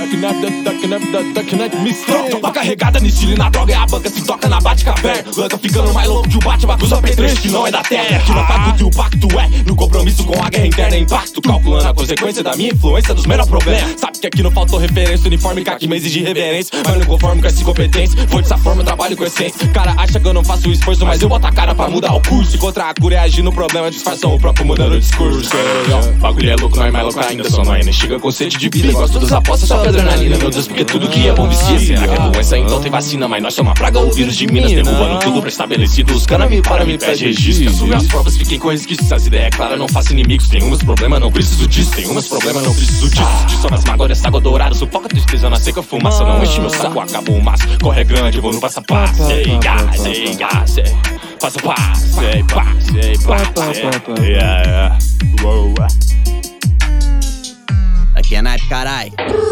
Tropa carregada no estilo e na droga, é a banca se toca na Batcaverna. Lanca ficando mais louco que o Batman cruza P3 que não é da terra. Que não paga o que o pacto é, no compromisso com a guerra interna. Impacto, calculando a consequência da minha influência dos menores problemas. Sabe que aqui não faltou referência, uniforme caqui, mas exige reverência. Mas não conformo com essa incompetência, foi dessa forma eu trabalho com essência. Cara acha que eu não faço esforço, mas eu boto a cara pra mudar o curso. Encontrar a cura e agir no problema, disfarçam o próprio mudando o discurso. Bagulho é louco, nós é mais louco ainda, só nós nem chega com sede de vida. Gosto dos apostas, só adrenalina, meu Deus, porque tudo que é bom vicia. Será que é doença, então tem vacina, mas nós somos uma praga, o vírus de Minas, derrubando tudo pré-estabelecido. Os cana me para, me pede registro. Assumir as provas, fiquem com resquícios. As ideias claras, não faço inimigos. Tem umas problemas, não preciso disso. Tem umas problemas, não preciso disso. De nas magórias, água dourada, sufoca tristeza na seca, fumaça. Não enche meu saco, acabou o maço. Corre grande, vou no passo-a-passo. Ei, gás, ei, gás, ei. Passo-a-passo, ei, passo, ei, passo. Yeah, Aqui é naipe, carai.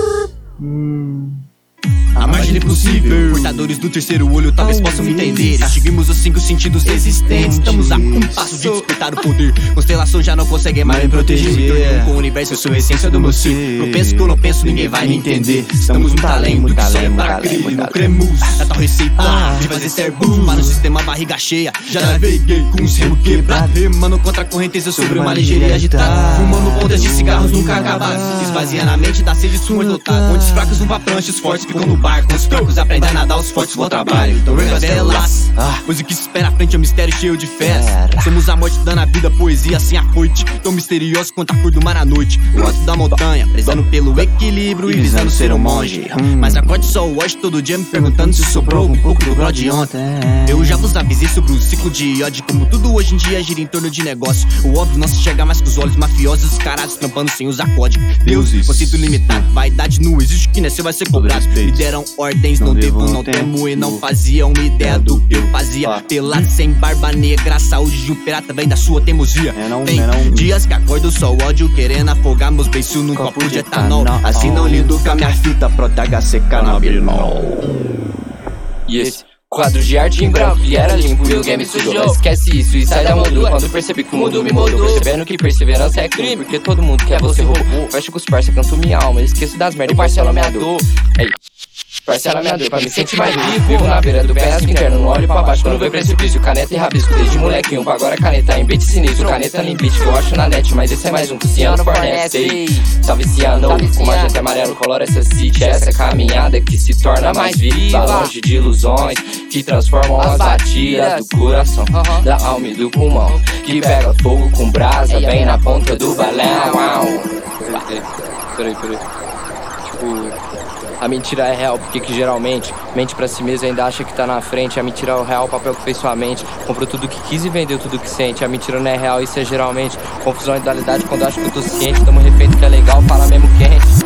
A margem impossível, portadores do terceiro olho talvez possam me entender. Extinguimos os 5 sentidos existentes. Estamos a um passo de despertar o poder. Constelação já não consegue mais me proteger. Me tornando com o universo, eu sou a essência do meu ser. Eu penso que eu não penso, ninguém vai me entender. Estamos muito além, muito além, no cremus. A tal receita de fazer serbu para o sistema barriga cheia. Já naveguei com os remos quebrados, remando contra a correnteza sobre uma ligeira agitada. Fumando pontas de cigarros nunca acabados. Se esvazia na mente da sede superdotado. Onde os fracos vão pra prancha, os fortes ficam no barco. Os fracos aprendem a nadar, os fortes vão ao trabalho. Então velas, pois o que se espera à frente é um mistério cheio de fés. Somos a morte dando a vida, poesia sem afoite. Tão misterioso quanto a cor do mar à noite. O alto da montanha, prezando pelo equilíbrio e visando ser um monge. Mas acorde só hoje todo dia me perguntando se sobrou um pouco do grau de ontem. Eu já vos avisei sobre o ciclo de ódio, como tudo hoje em dia gira em torno de negócio. O óbvio não se enxerga mais com os olhos mafiosos, os caras trampando sem usar código. Deus, conceito limitado, vaidade não existe, o que nasceu vai ser cobrado. Me deram ordens, não devo, não temo e não faziam ideia do que eu fazia. Pelado sem barba negra, a saúde de um pirata vem da sua teimosia. Tem dias que acordo só o ódio, querendo afogar meus beiços num copo de etanol. Assim não lido com a minha fita, prota HCK na Bilol. E esse quadro de arte em branco que era limpo e o game sujou. Esquece isso e sai da moldura. Quando percebi que o mundo me moldou, percebendo que perseverança é crime, porque todo mundo quer você roubou. Fecha com os parça, canto minha alma, esqueço das merda e parcela minha dor. Ei, parcela minha dor pra me sentir mais vivo. Vivo na beira do penhasco interno, não olho pra baixo quando vem precipício. Caneta e rabisco desde molequinho pra agora caneta em beat sinistro. Caneta limbite que eu acho na net, mas esse é mais um que o Ciano fornece. Salve Ciano, com uma janta amarelo colora essa city. Essa caminhada que se torna mais viva, longe de ilusões que transformam as batidas do coração, da alma e do pulmão, que pega fogo com brasa bem na ponta do balão. Peraí. Tipo, a mentira é real, porque que geralmente mente pra si mesmo e ainda acha que tá na frente. A mentira é o real, o papel que fez sua mente. Comprou tudo que quis e vendeu tudo que sente. A mentira não é real, isso é geralmente confusão e dualidade. Quando acho que eu tô ciente, tamo refém do que é legal, fala mesmo quente.